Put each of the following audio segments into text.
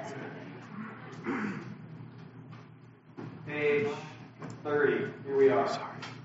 Page 30. Here we are.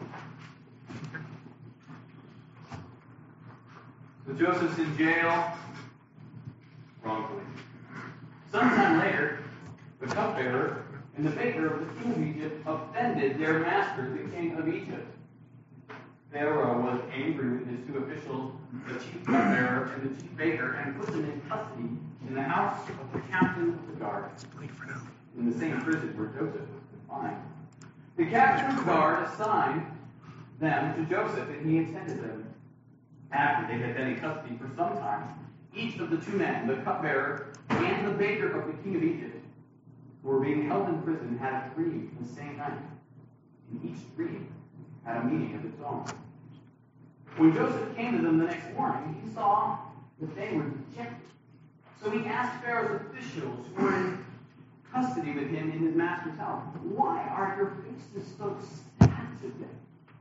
So Joseph's in jail wrongfully. Sometime later, the cupbearer and the baker of the king of Egypt offended their master, the king of Egypt. Pharaoh was angry with his two officials, the chief cupbearer and the chief baker, and put them in custody in the house of the captain of the guard, in the same prison where Joseph was confined. The captain of the guard assigned them to Joseph, and he attended them. After they had been in custody for some time, each of the two men, the cupbearer and the baker of the king of Egypt, who were being held in prison, had a dream the same night. And each dream had a meaning of its own. When Joseph came to them the next morning, he saw that they were dejected. So he asked Pharaoh's officials who were in custody with him in his master's house, "Why are your faces so sad today?"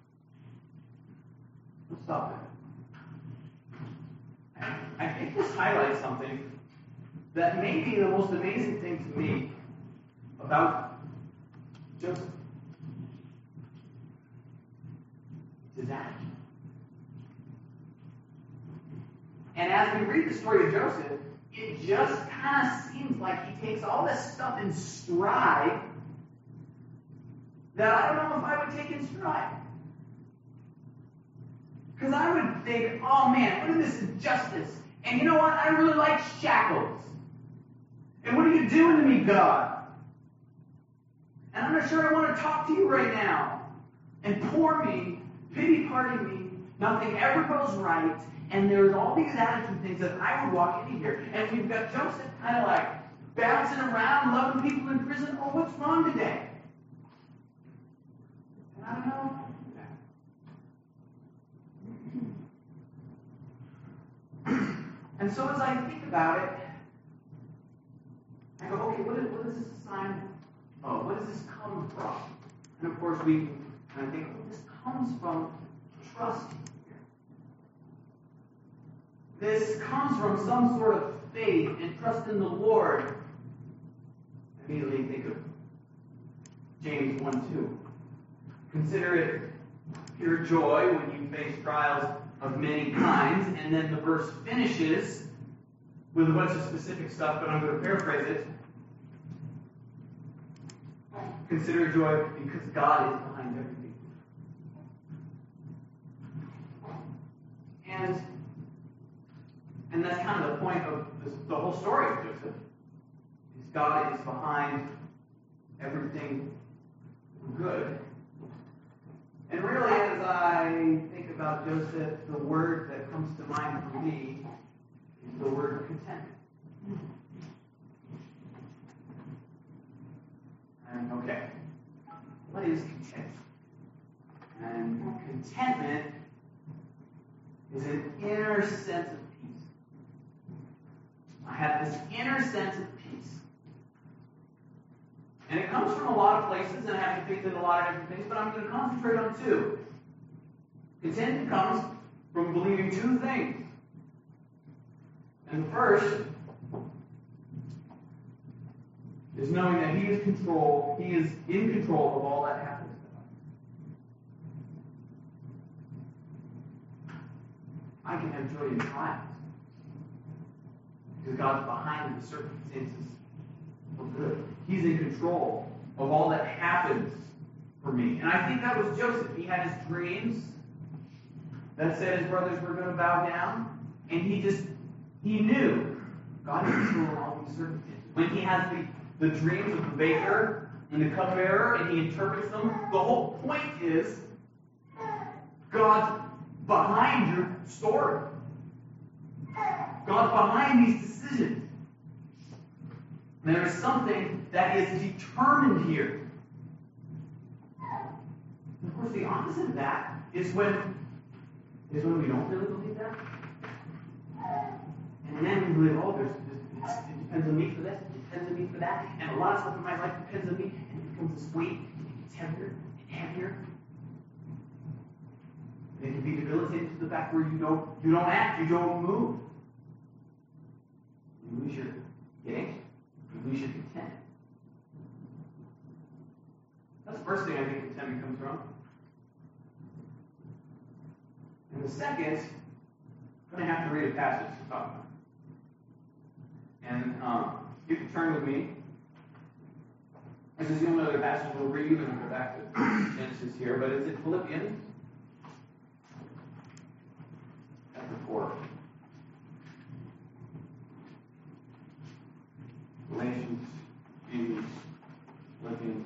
Let's stop there. I think this highlights something that may be the most amazing thing to me about Joseph. It's his attitude. And as we read the story of Joseph, it just kind of seems like he takes all this stuff in stride that I don't know if I would take in stride. Because I would think, oh man, look at this injustice. And you know what? I really like shackles. And what are you doing to me, God? And I'm not sure I want to talk to you right now. And poor me, pity party me, nothing ever goes right. And there's all these attitude things that I would walk into here. And we've got Joseph kind of like bouncing around, loving people in prison. Oh, what's wrong today? And I don't know. And so as I think about it, I go, okay, what is this assignment? Oh, what does this come from? And of course, and I think, well, this comes from trust here. This comes from some sort of faith and trust in the Lord. I immediately think of James 1:2. Consider it pure joy when you face trials of many kinds, and then the verse finishes with a bunch of specific stuff, but I'm going to paraphrase it. Consider it joy because God is behind everything. And that's kind of the point of the whole story of Joseph. Is God is behind everything good. And really, as I think about Joseph, the word that comes to mind for me is the word contentment. And okay, what is contentment? And contentment is an inner sense of peace. I have this inner sense of peace. And it comes from a lot of places, and I have to faith in a lot of different things, but I'm going to concentrate on two. Contentment comes from believing two things. And the first is knowing that He is in control of all that happens to us. I can have joy in trials because God's behind the circumstances of good. He's in control of all that happens for me. And I think that was Joseph. He had his dreams that said his brothers were going to bow down. And he knew God is in control of all these circumstances. When he has the dreams of the baker and the cupbearer and he interprets them, the whole point is God's behind your story. God's behind these decisions. And there is something that is determined here. And of course, the opposite of that is when we don't really believe that. And then we believe, oh, it depends on me for this, it depends on me for that, and a lot of stuff in my life depends on me, and it becomes this weight, and it gets heavier and heavier. And it can be debilitating to the fact where you don't act, you don't move. You lose your gaze. You lose first thing I think contentment comes from. And the second, I'm going to have to read a passage to talk about. And you can turn with me. This is the only other passage we'll read, and we'll go back to Genesis here, but it's in Philippians chapter 4. Galatians, Ephesians, Philippians.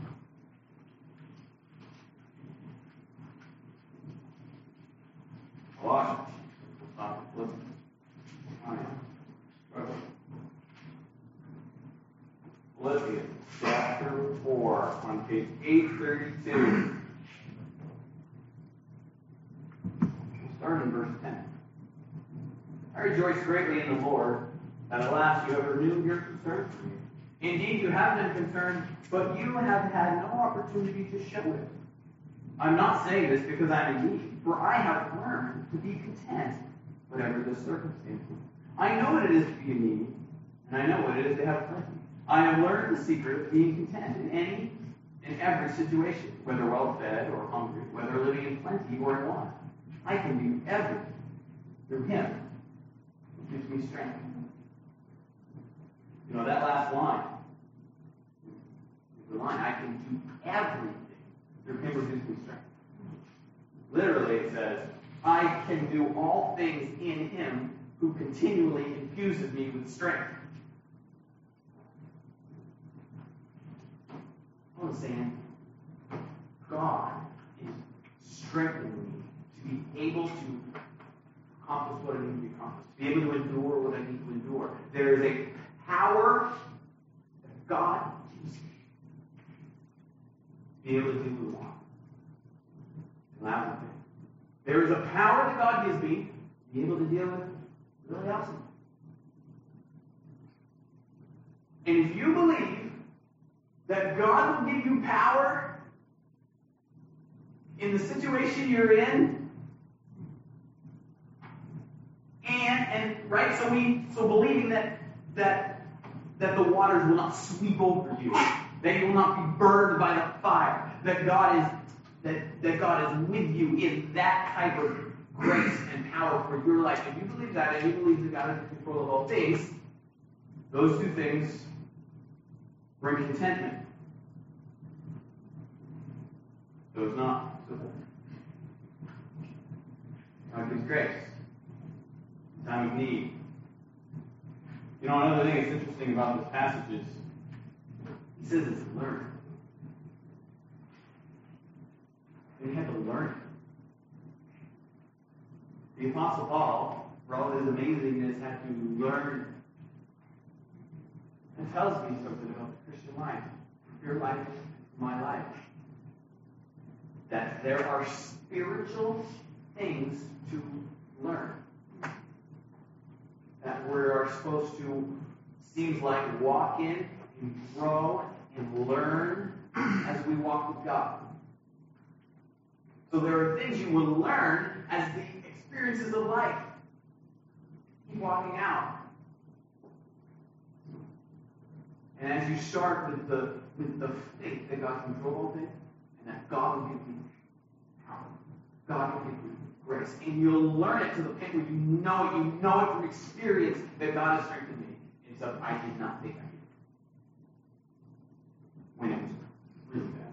Colossians. We'll stop at Philippians. Philippians chapter 4 on page 832. We'll start in verse 10. I rejoice greatly in the Lord that at last you have renewed your concern for me. Indeed, you have been concerned, but you have had no opportunity to show it. I'm not saying this because I'm in need, for I have learned to be content, whatever the circumstances. I know what it is to be in need, and I know what it is to have plenty. I have learned the secret of being content in any and every situation, whether well-fed or hungry, whether living in plenty or in want. I can do everything through Him who gives me strength. You know, that last line is the line, I can do everything through Him who gives me strength. Literally, it says, I can do all things in Him who continually infuses me with strength. I'm saying, God is strengthening me to be able to accomplish what I need to be accomplished, to be able to endure what I need to endure. There is a power that God gives me to be able to do what I want. Allow me. There is a power that God gives me to be able to deal with really awesome. And if you believe that God will give you power in the situation you're in, and right, so believing that the waters will not sweep over you, that you will not be burned by the fire, that God is with you in that type of grace and power for your life. If you believe that, and you believe that God is in control of all things, those two things bring contentment. So it's not simple. God gives grace. Time of need. You know, another thing that's interesting about this passage is he says it's learned. And you have to learn it. The Apostle Paul, for all his amazingness, had to learn. It tells me something about the Christian life, your life, my life. That there are spiritual things to learn. That we are supposed to, seems like, walk in and grow and learn as we walk with God. So there are things you will learn as the experiences of life keep walking out. And as you start with the faith that God can control all things, and that God will give you power, God will give you grace, and you'll learn it to the point where you know it from experience that God has strengthened me in stuff I did not think I could. When it was really bad.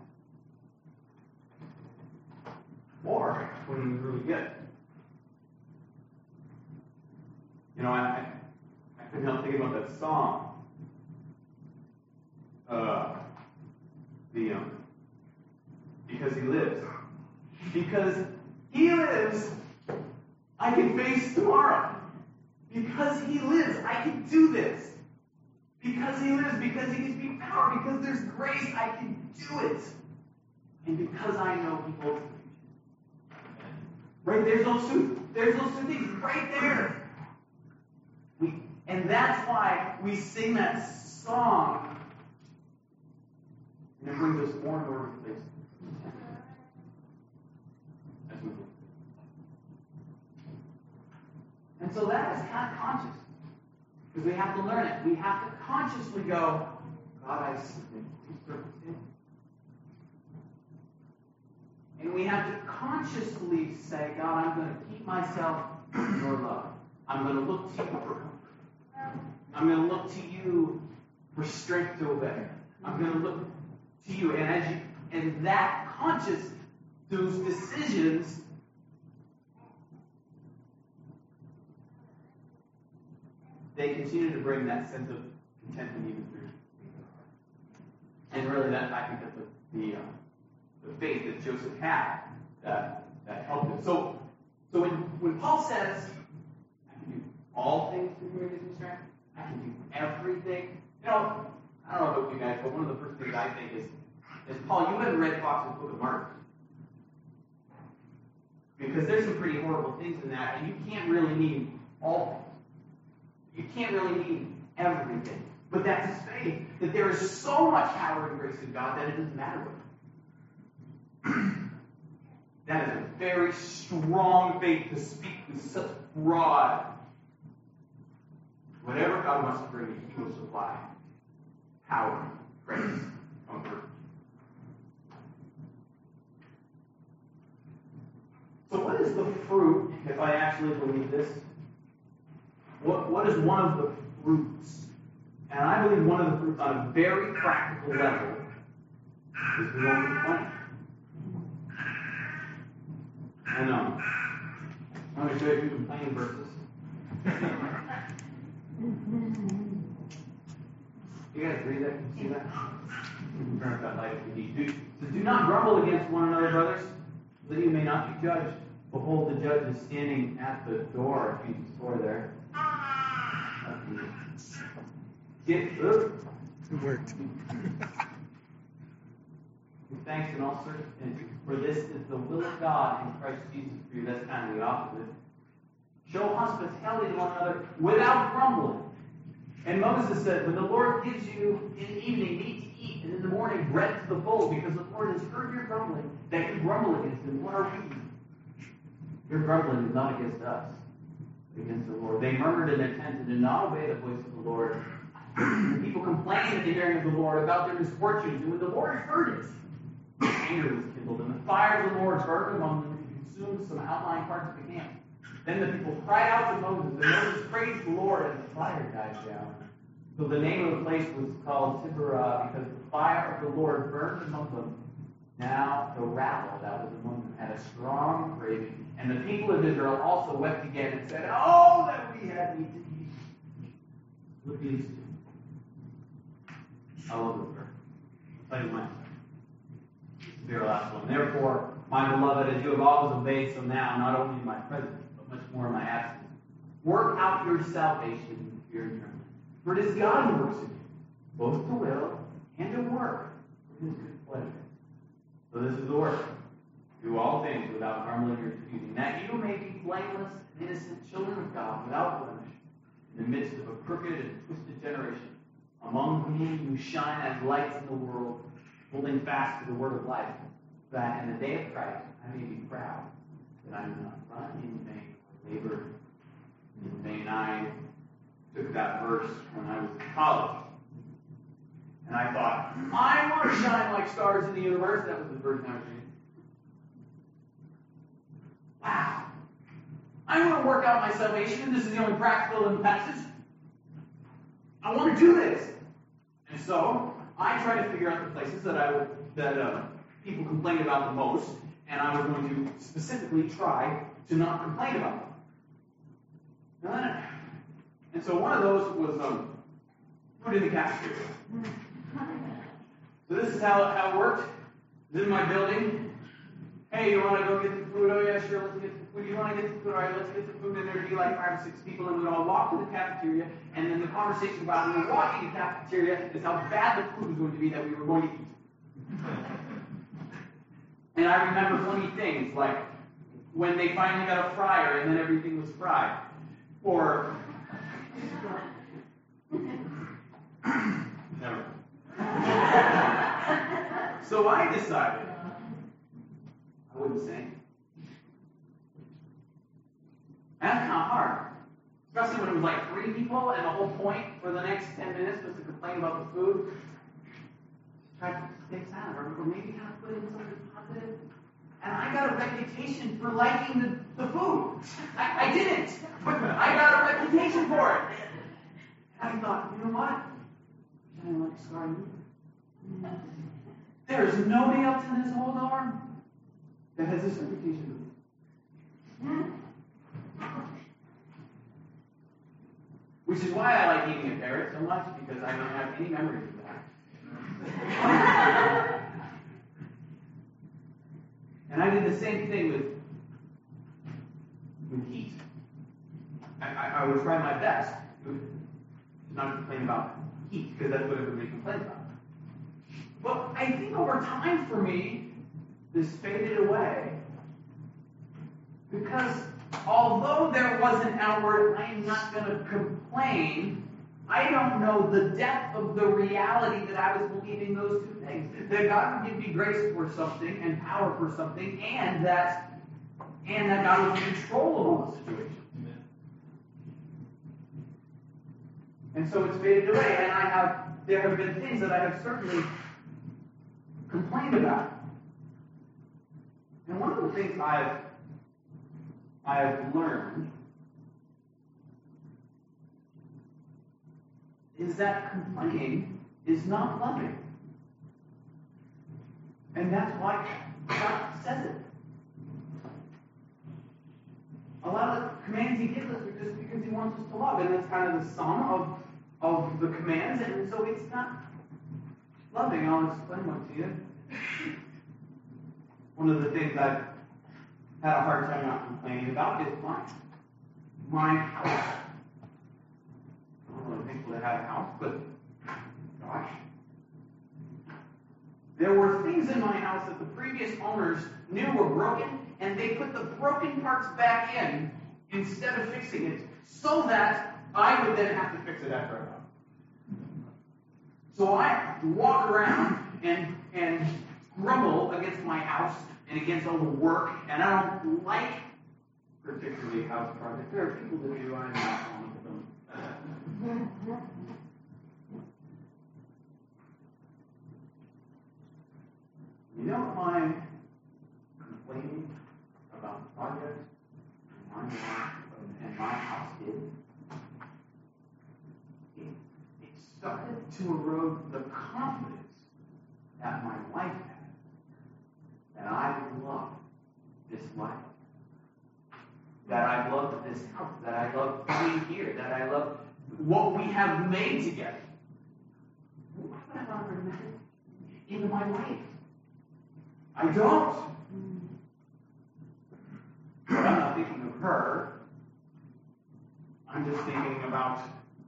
Or when it was really good. You know, I couldn't help thinking about that song. Because he lives. Because he lives, I can face tomorrow. Because he lives, I can do this. Because he lives, because he gives me power, because there's grace, I can do it. And because I know he holds the future. Right? There's those two things right there. And that's why we sing that song. And it brings us more and more to the place as we move. And so that is kind of conscious. Because we have to learn it. We have to consciously go, God, I submit to these circumstances. we have to consciously say, God, I'm going to keep myself in your love. I'm going to look to you for comfort. I'm going to look to you for strength to obey. I'm going to look to you. And that conscious, those decisions, they continue to bring that sense of contentment even through the heart. And really, I think that's the faith that Joseph had that helped him. So when Paul says, I can do all things through who gives me strength, I can do everything. I don't know about you guys, but one of the first things I think is Paul, you haven't read Fox's Book of Martyrs. Because there's some pretty horrible things in that, and you can't really mean all things. You can't really mean everything. But that's his faith, that there is so much power and grace in God that it doesn't matter what. That is a very strong faith to speak with such broad. Whatever God wants to bring you, He will supply power, grace, comfort. So what is the fruit, if I actually believe this? What is one of the fruits? And I believe one of the fruits on a very practical level is we don't complain. I know. I'm going to show you 2 complaining verses. You guys read that? See that? Turn up that light if you need to. So do not grumble against one another, brothers, that you may not be judged. Behold, the judge is standing at the door. Ephesians 4 there. It worked. Give thanks in all circumstances, for this is the will of God in Christ Jesus for you. That's kind of the opposite. Show hospitality to one another without grumbling. And Moses said, when the Lord gives you in the evening meat to eat, and in the morning bread to the full, because the Lord has heard your grumbling, that you grumble against him, what are we? Your grumbling is not against us, but against the Lord. They murmured in their tents and did not obey the voice of the Lord. The people complained at the hearing of the Lord about their misfortunes, and when the Lord heard it, anger was kindled, and the fire of the Lord burned among them and consumed some outlying parts of the camp. Then the people cried out to Moses, and Moses praised the Lord, and the fire died down. So the name of the place was called Tiberah, because the fire of the Lord burned among them. Now the rabble that was among them had a strong craving, and the people of Israel also wept again and said, "Oh, that we had meat to eat." Philippians 2. I love this verse. I'll tell you when. This is your last one. Therefore, my beloved, as you have always obeyed, so now, not only in my presence, but much more in my absence, work out your salvation in fear and trembling. For it is God who works in you, both to will and to work for his good pleasure. So this is the work. Do all things without grumbling or disputing, that you may be blameless and innocent children of God, without blemish, in the midst of a crooked and twisted generation, among whom you shine as lights in the world, holding fast to the word of life, that in the day of Christ I may be proud that I do not run in vain or labor in vain. I took that verse when I was in college, and I thought, I want to shine like stars in the universe. That was the verse I was reading. Wow. I want to work out my salvation, and this is the only practical in the passage. I want to do this. And so, I tried to figure out the places that people complained about the most, and I was going to specifically try to not complain about them. And so one of those was food in the cafeteria. So this is how it worked. This is my building. Hey, you want to go get the food? Oh yeah, sure, let's get the food. You want to get the food? All right, let's get the food. And there'd be like 5 or 6 people, and we'd all walk to the cafeteria, and then the conversation while we were walking to the cafeteria is how bad the food was going to be that we were going to eat. And I remember funny things, like when they finally got a fryer and then everything was fried. Or never. So I decided I wouldn't sing. And that's kind of hard. Especially when it was like 3 people and the whole point for the next 10 minutes was to complain about the food. Try to stay silent, or maybe kind of put in something positive. And I got a reputation for liking the food. I didn't, but I got a reputation for it. And I thought, you know what? I didn't like Scar either. There's nobody else in this whole dorm that has this reputation. Which is why I like eating a parrot so much, because I don't have any memories of that. And I did the same thing with heat. I would try my best to not complain about heat, because that's what everybody complains about. But I think over time for me, this faded away, because although there was an outward, I am not going to complain, I don't know the depth of the reality that I was believing those two things. That God would give me grace for something and power for something, and that God was in control of all the situations. And so it's faded away, and there have been things that I have certainly complained about. And one of the things I have learned is that complaining is not loving. And that's why God says it. A lot of the commands he gives us are just because he wants us to love. And that's kind of the sum of the commands. And so it's not loving. I'll explain one to you. One of the things I've had a hard time not complaining about is my house. I'm really thankful to have a house, but gosh. There were things in my house that the previous owners knew were broken, and they put the broken parts back in instead of fixing it, so that I would then have to fix it after I left. So I walk around and grumble against my house and against all the work, and I don't like particularly house projects. There are people that do, I'm not one of them. You know what my complaining about the project and my house did? It started to erode the confidence that my wife had that I love this life, that I love this house, that I love being here, that I love what we have made together. Why would I want to bring that into my life? I don't. But I'm not thinking of her. I'm just thinking about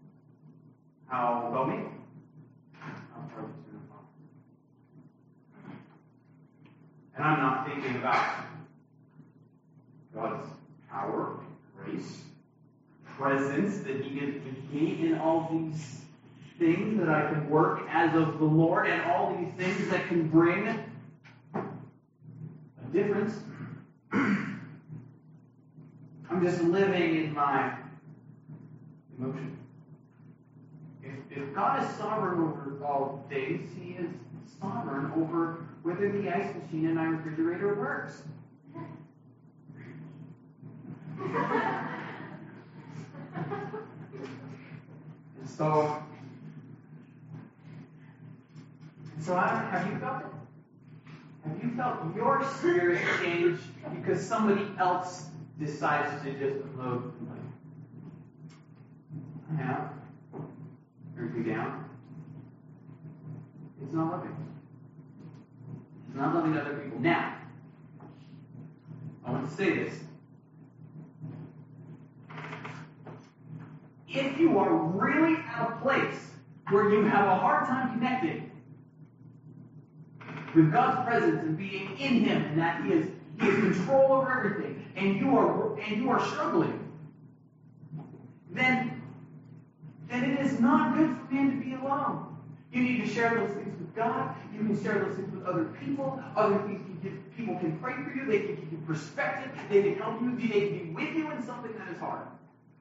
me. And I'm not thinking about God's power, grace, presence that he gives to me in all these things that I can work as of the Lord, and all these things that can bring a difference. I'm just living in my emotion. If God is sovereign over all things, he is sovereign over whether the ice machine in my refrigerator works. And so have you felt it? Have you felt your spirit change because somebody else decides to just unload complaint? I have. Turns me down. It's not loving. It's not loving other people. Now, I want to say this. If you are really at a place where you have a hard time connecting with God's presence and being in Him, and that He has control over everything, and you are struggling, then it is not good for man to be alone. You need to share those things with God. You can share those things with other people. People can pray for you. They can give you perspective. They can help you. They can be with you in something that is hard.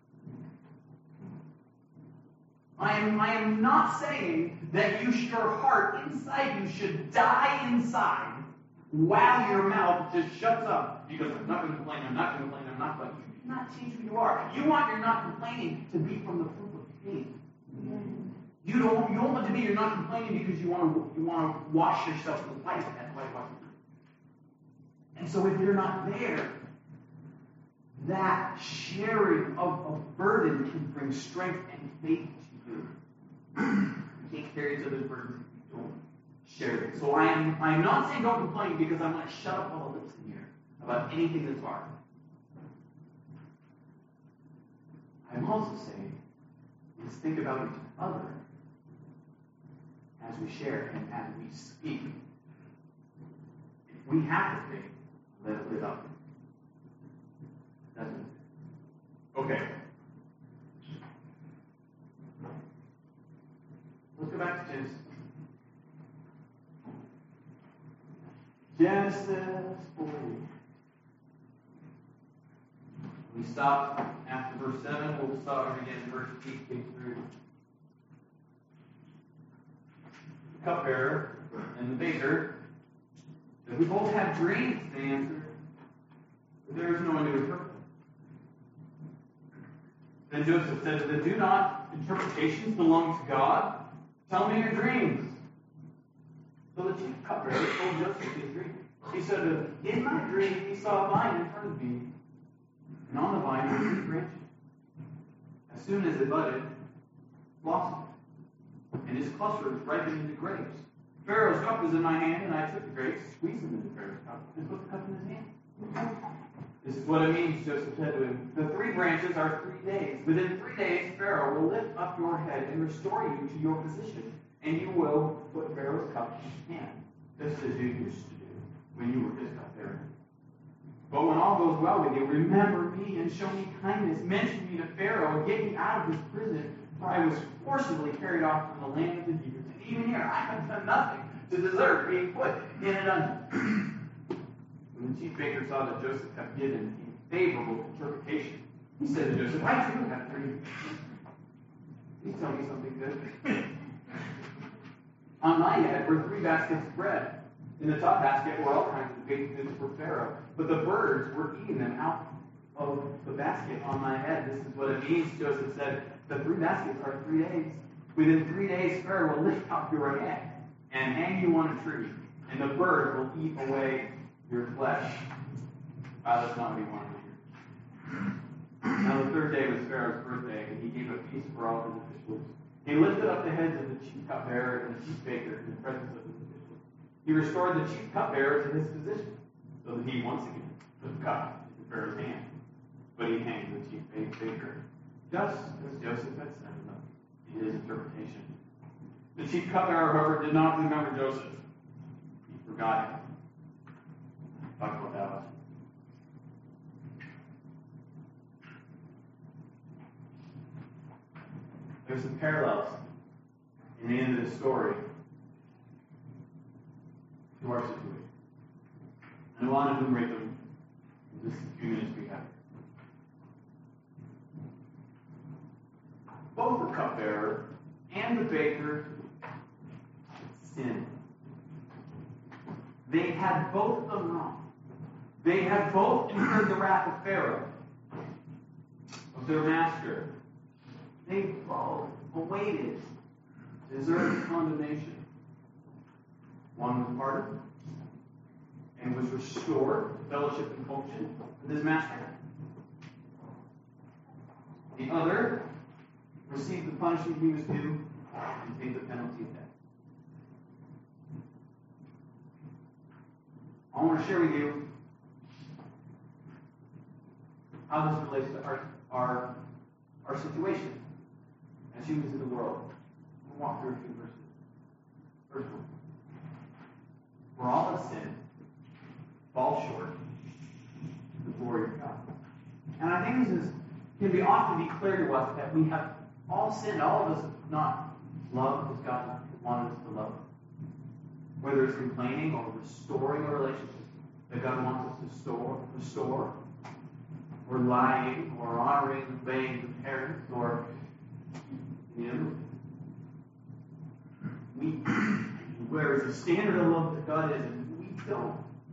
I am not saying that your heart inside you should die inside while your mouth just shuts up because I'm not going to complain, I'm not going to complain, I'm not going to. You cannot change who you are. You want your not complaining to be from the fruit of faith. You don't want to be you're not complaining because you want to wash yourself with light as white wash. And so if you're not there, that sharing of a burden can bring strength and faith to you. You can't carry each other's burdens if you don't share it. So I'm not saying don't complain because I'm going to shut up all the lips in here about anything that's hard. I'm also saying let's think about each other as we share and as we speak. If we have to faith, let it live up. Doesn't it? Okay. Let's go back to Genesis. Genesis 40. We stopped after verse 7. We'll start again in verse 8 through. The cupbearer and the baker. If we both have dreams, they answered. There is no one to interpret. Then Joseph said to them, do not interpretations belong to God? Tell me your dreams. So the chief cupbearer told Joseph his dream. He said to him, in my dream he saw a vine in front of me, and on the vine were 3 branches. As soon as it budded, blossomed, and its clusters ripened into grapes. Pharaoh's cup was in my hand, and I took the grapes, squeezed them into Pharaoh's cup, and put the cup in his hand. This is what it means, Joseph said to him. The 3 branches are 3 days. Within 3 days, Pharaoh will lift up your head and restore you to your position, and you will put Pharaoh's cup in his hand, just as you used to do when you were his cupbearer. But when all goes well with you, remember me and show me kindness. Mention me to Pharaoh and get me out of his prison, for I was forcibly carried off from the land of the Hebrews. And even here, I have done nothing to deserve being put in a dungeon. When the chief baker saw that Joseph had given a favorable interpretation, he said to Joseph, I too have a dream. Please tell me something good. On my head were 3 baskets of bread. In the top basket were all kinds of baked goods for Pharaoh, but the birds were eating them out of the basket on my head. This is what it means, Joseph said. The 3 baskets are 3 days. Within 3 days, Pharaoh will lift up your head and hang you on a tree, and the bird will eat away your flesh. That's not what he wanted to hear. Now the 3rd day was Pharaoh's birthday, and he gave a feast for all his officials. He lifted up the heads of the chief cupbearer and the chief baker in the presence of his officials. He restored the chief cupbearer to his position, so that he once again put the cup into Pharaoh's hand. But he hanged the chief baker, just as Joseph had sent him in his interpretation. The chief cupbearer, however, did not remember Joseph. He forgot him. Talk about that. There's some parallels in the end of this story to our situation. And I want to enumerate them in just a few minutes we have. Both the cupbearer and the baker sinned. They had both of them wrong. They had both incurred the wrath of Pharaoh, of their master. They both awaited deserved condemnation. One was pardoned and was restored to fellowship and function with his master. The other received the punishment he was due and paid the penalty of death. I want to share with you how this relates to our situation as humans in the world. We'll walk through a few verses. First one. We're all in sin, fall short of the glory of God. And I think this can be often be clear to us that we have all sinned. All of us have not loved as God wanted us to love. Whether it's complaining or restoring a relationship that God wants us to restore, or lying, or honoring, obeying the parents, or where is the standard of love that God is, and we don't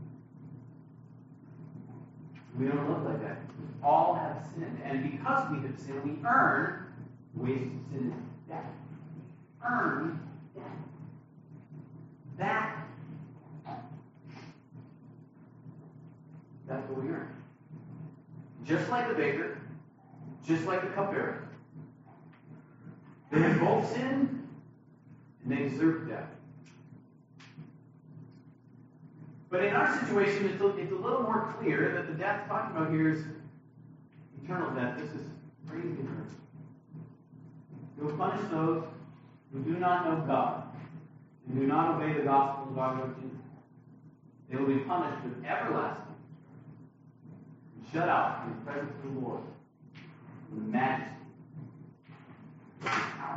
We don't look like that. We all have sinned. And because we have sinned, we earn wages of sin, death. Earn death. That's what we earn. Just like the baker, just like the cupbearer. They have both sinned, and they deserve death. But in our situation, it's a little more clear that the death talking about here is eternal death. This is crazy eternal. He will punish those who do not know God and do not obey the gospel of God of Jesus. They will be punished with everlasting and shut out from the presence of the Lord, from the majesty of his power.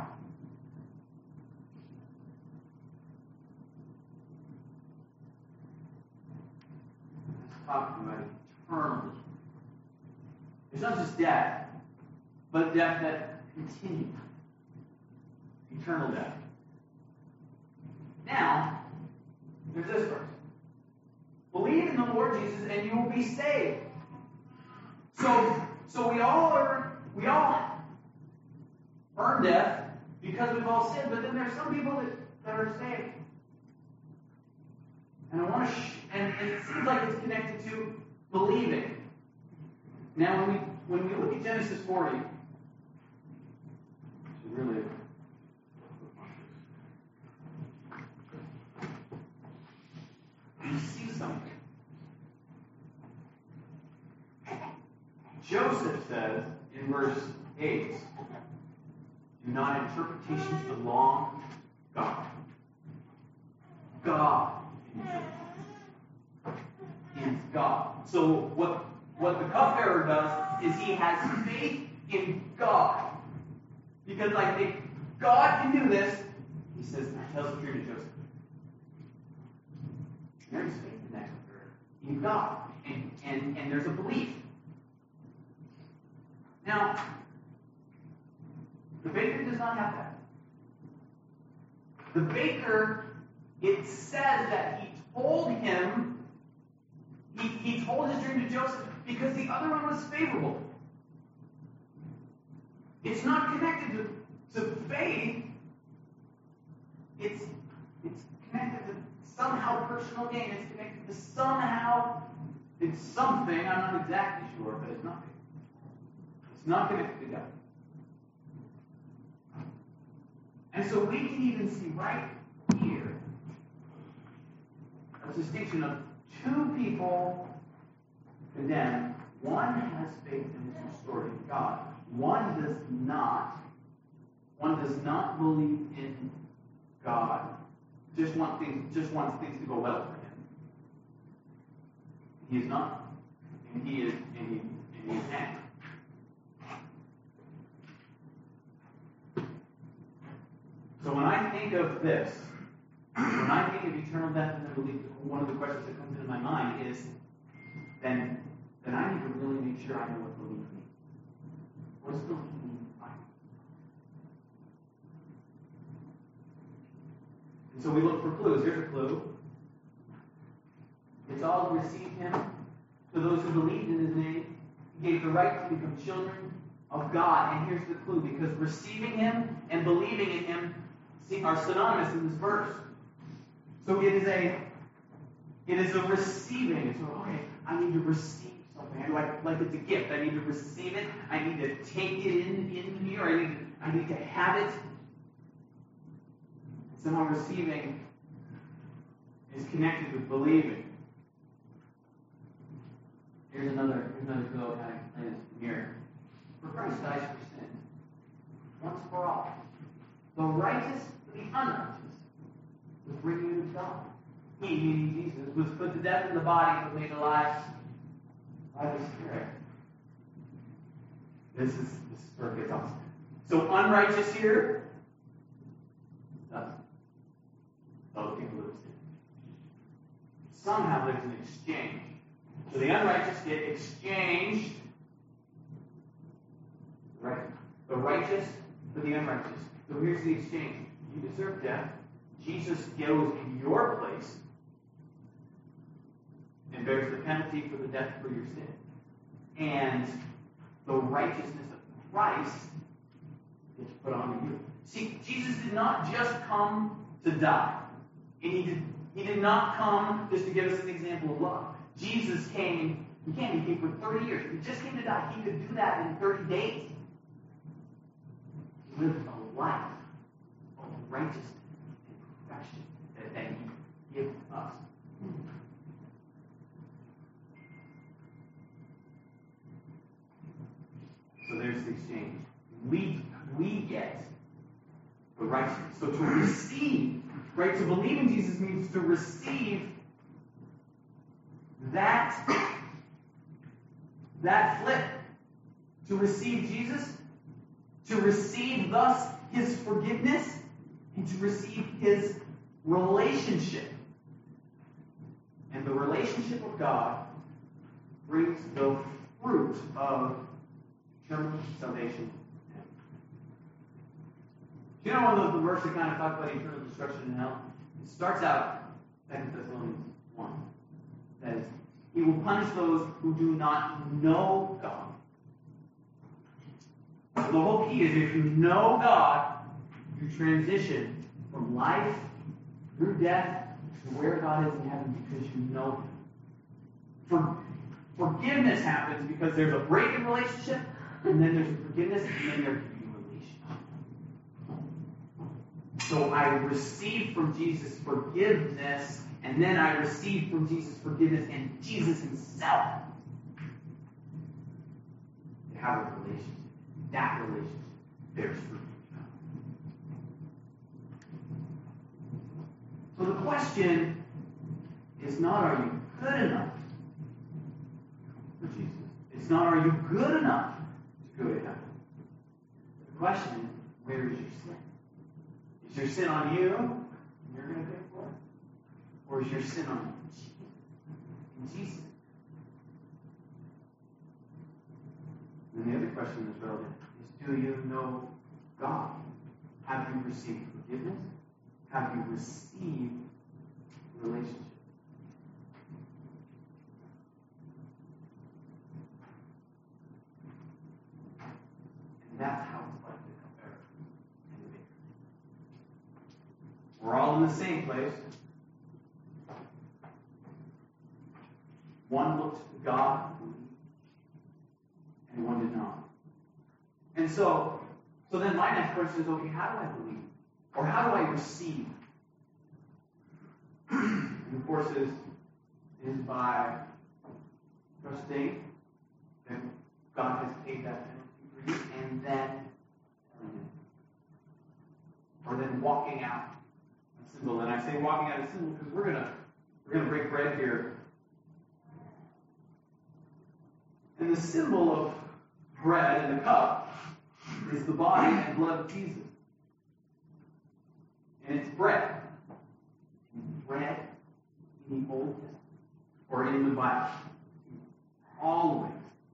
It's talking about eternal. It's not just death, but death that continues. Eternal death. Now, there's this verse. Believe in the Lord Jesus and you will be saved. So we all earn death because we've all sinned, but then there's some people that are saved. And I want to and it seems like it's connected to believing. Now when we look at Genesis 40, it's really you see something. Joseph says in verse 8, do not interpretations belong to God. God is God. So what the cupbearer does is he has faith in God. Because I think God can do this, he says, tells the truth to Joseph. There's faith in that cupbearer, in God. And there's a belief. Now, the baker does not have that. The baker, it says that he told him, he told his dream to Joseph because the other one was favorable. It's not connected to faith. It's connected to somehow personal gain. It's connected to somehow, it's something, I'm not exactly sure, but it's not. It's not connected to God. And so we can even see right here a distinction of two people condemned. One has faith and is restored in God. One does not. One does not believe in God. Just wants things to go well for him. He is not. And he is angry. So when I think of this, when I think of eternal death and the belief, one of the questions that comes into my mind is, then I need to really make sure I know what belief means. What does belief mean? And so we look for clues. Here's a clue. It's all receive him. To those who believed in his name, he gave the right to become children of God. And here's the clue, because receiving him and believing in him are synonymous in this verse. So it is a receiving. So, okay, I need to receive something. Like it's a gift. I need to receive it. I need to take it into me, or I need to have it. Somehow receiving is connected with believing. Here's another clue I explain this here. For Christ dies for sin, once for all. The righteous for the unrighteous was bringing you to God. He, meaning Jesus, was put to death in the body, but made alive by the Spirit. This is where it gets awesome. So unrighteous here, nothing. Other people live in. Somehow there's an exchange. So the unrighteous get exchanged. Right? The righteous for the unrighteous. So here's the exchange. You deserve death. Jesus goes in your place and bears the penalty for the death for your sin. and the righteousness of Christ is put on you. See, Jesus did not just come to die. And he did not come just to give us an example of love. Jesus came, he came for 30 years. If he just came to die, he could do that in 30 days. He lived a life of righteousness and perfection that he gives us. So there's the exchange. We get the righteousness. So to receive, right, to believe in Jesus means to receive that flip. To receive Jesus, to receive thus his forgiveness, and to receive his relationship. And the relationship of God brings the fruit of eternal salvation. Do you know one of the verses that kind of talk about eternal destruction in hell? It starts out, 2 Thessalonians 1. It says, he will punish those who do not know God. So the whole key is if you know God, you transition from life through death to where God is in heaven because you know him. Forgiveness happens because there's a break in relationship, and then there's forgiveness, and then there's relationship. So I receive from Jesus forgiveness, and then I receive from Jesus forgiveness and Jesus himself. To have a relationship. That relationship bears fruit. So the question is not, are you good enough for Jesus? It's not, are you good enough to go to heaven? The question is, where is your sin? Is your sin on you, and you're going to pay for it? Or is your sin on Jesus? And the other question that's relevant is, do you know God? Have you received forgiveness? Have you received relationship? And that's how it's like to compare and the baker. We're all in the same place. One looked to God and one did not. And so then my next question is, okay, how do I believe? Or how do I receive? And of course is by trusting that God has paid that penalty for you, and then or then walking out a symbol. And I say walking out a symbol because we're gonna break bread here. And the symbol of bread in the cup is the body and blood of Jesus. And it's bread. Bread in the Old Testament or in the Bible. Always.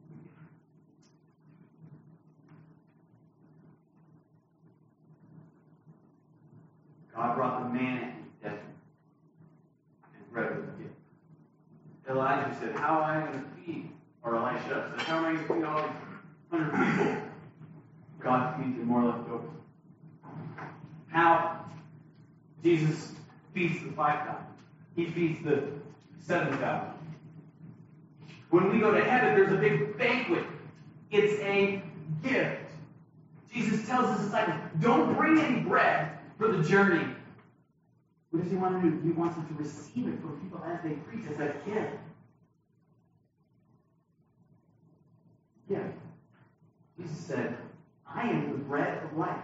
God brought the manna in the desert. And bread was a gift. Elijah said, how am I going to feed? Or Elisha said, how am I going to feed all these 100 people? God feeds them more left over. How Jesus feeds the 5,000. He feeds the 7,000. When we go to heaven, there's a big banquet. It's a gift. Jesus tells his disciples, don't bring any bread for the journey. What does he want to do? He wants them to receive it from people as they preach, as a gift. Yeah. Jesus said, I am the bread of life.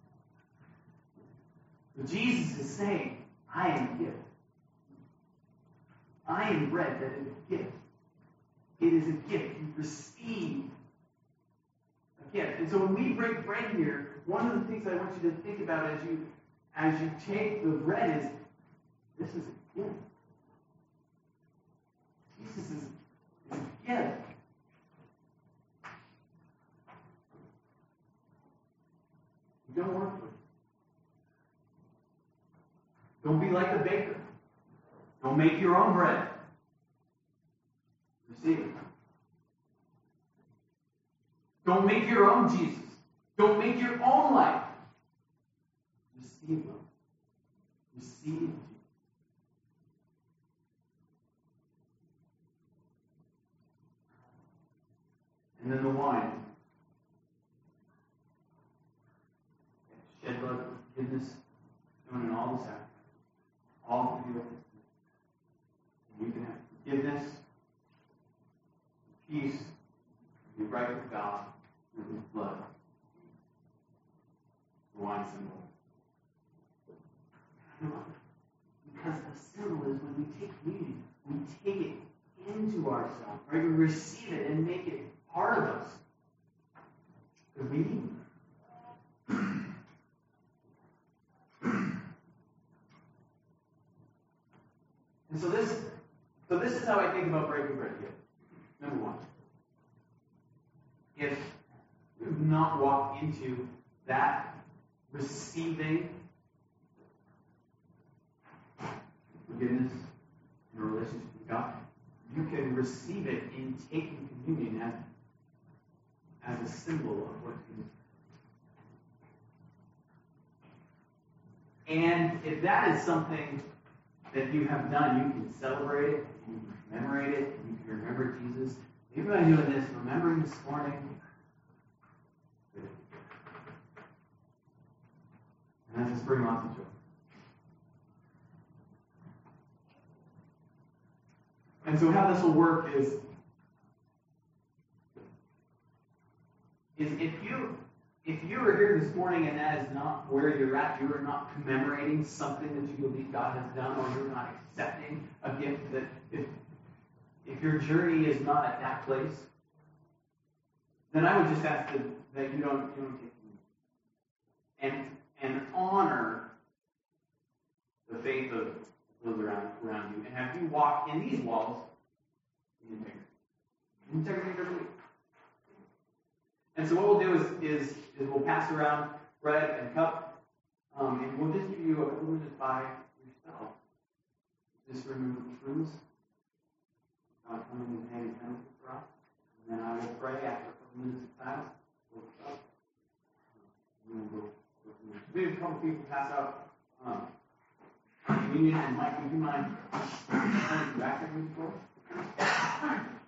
But Jesus is saying, I am a gift. I am bread that is a gift. It is a gift. You receive a gift. And so when we break bread here, one of the things I want you to think about as you take the bread is, this is a gift. Jesus is a gift. You don't work for it. Don't be like a baker. Don't make your own bread. Receive it. Don't make your own Jesus. Don't make your own life. Receive them. Receive Jesus. And then the wine. Shed blood of forgiveness, shown in all the sacrifices. All for the open. We can have forgiveness, peace, be right with God through His blood. The wine symbol. Because the symbol is when we take communion, we take it into ourselves, right? We receive it and make it part of us. Because we need it. And so this is how I think about breaking bread here. Number one. If we do not walk into that receiving forgiveness in a relationship with God, you can receive it in taking communion as a symbol of what it is. And if that is something that you have done, you can celebrate it, you can commemorate it, you can remember Jesus. Everybody doing this, remembering this morning. And that's just bring lots of joy. And so how this will work is if you are here this morning and that is not where you're at, you are not commemorating something that you believe God has done, or you're not accepting a gift, that if your journey is not at that place, then I would just ask that you don't take communion. And honor the faith of those around you, and have you walk in these walls in integrity. Integrity of your belief. And so what we'll do is we'll pass around bread and cup, and we'll just give you a couple minutes by yourself. Just remove the truths. God coming and paying a penalty for us. And then I will pray after a couple minutes of silence. We'll stop. And then we'll we have a couple people pass out communion, and Mike, would you mind coming back at me before?